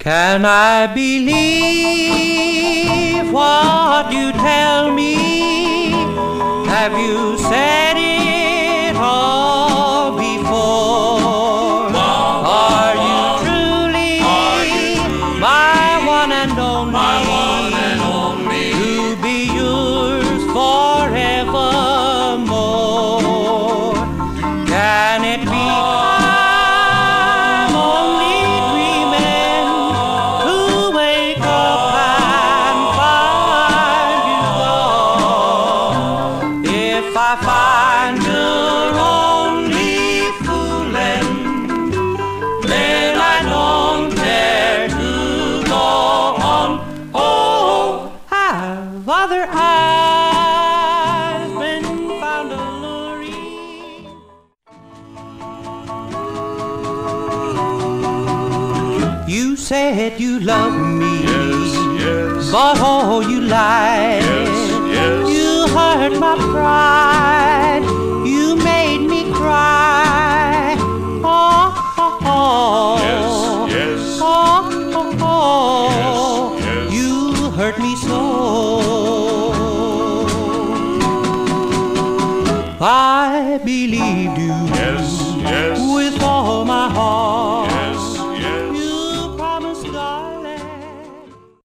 Can I believe what you tell me? Have you said it all before? Are you truly my one and only? To be yours forevermore. Can it be? I find you're only fooling, then I don't dare to go on. Oh, have other eyes been found alluring? You said you loved me, yes, but oh, you lied. yes. You hurt my pride, you made me cry. Oh, oh, oh. Yes. Oh, oh, oh. Yes. You hurt me so. I believed you Yes. with all my heart.